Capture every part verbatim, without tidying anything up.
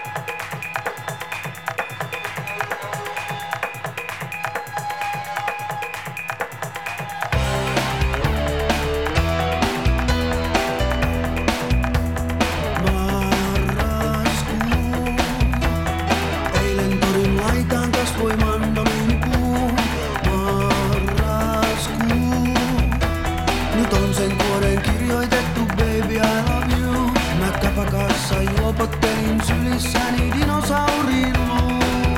Juopottelin sylissäni dinosaurin luun.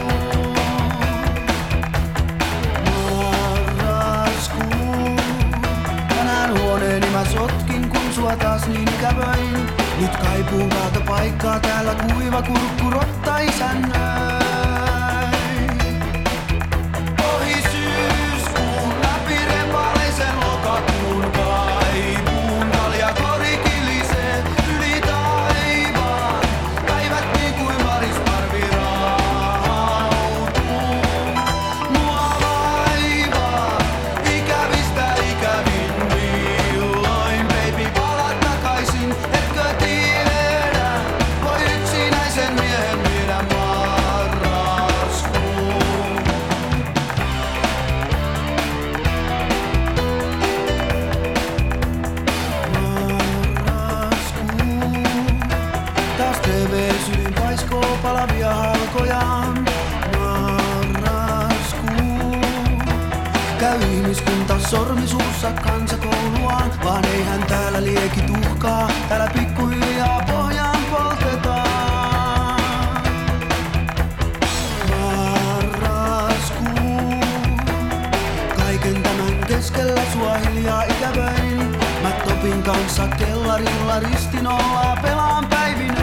Marraskuu. Tänään huoneeni mä sotkin, kun sua taas niin ikävöin. Nyt kaipuun kaatopaikkaa, täällä kuiva kurkku rotta isännöi. Ohi syyskuun, läpi repaleisen lokakuun kaipuun. Kalja kori kilisee yli taivaan. Päivät niin kuin varisparvi rautuu. Mua vaivaa ikävistä ikävin milloin. Baby, pala takaisin, etkö tiedä? Voi yksinäisen miehen viedä marraskuun. Marraskuu. Taas T V-sylin paiskoo palavia halkojaan. Marraskuu. Käy ihmiskunta sormi suussa kansakouluaan. Vaan eihän täällä lieki tuhkaa, täällä pikkuhiljaa pohjaan poltetaan. Marraskuu. Kaiken tämän keskellä sua hiljaa ikävöin. Mä Topin kanssa kellarilla ristinollaa pelaan päivinöin.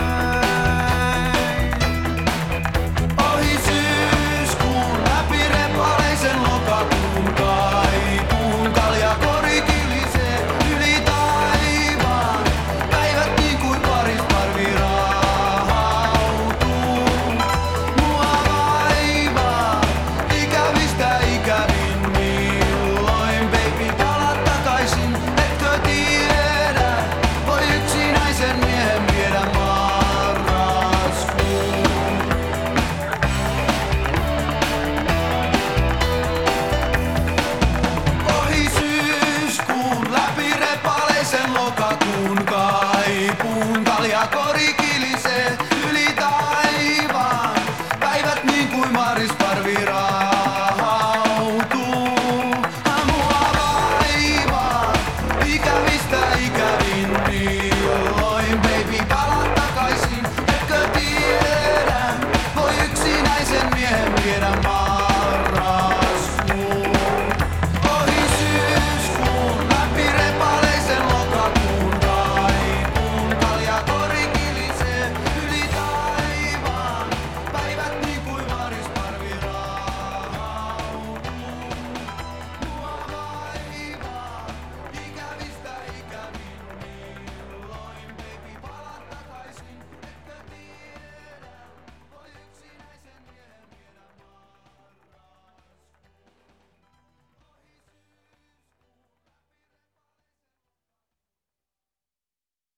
Ohi syyskuun, läpi repaleisen lokakuun kaipuun. Kalja kori kilisee yli taivaan. Päivät niin kuin varisparvi rautuu. Mua vaivaa ikävistä ikävin milloin. Baby, pala takaisin, etkö tiedä? Voi yksinäisen miehen viedä marraskuun. Ohi syyskuun, läpi repaleisen lokakuun kaipuun. Kalja kori kilisee yli taivaan. Päivät niin kuin varisparvi rautuu. Mua vaivaa ikävistä ikävin milloin. Baby, pala takaisin, etkö tiedä? Voi yksinäisen miehen viedä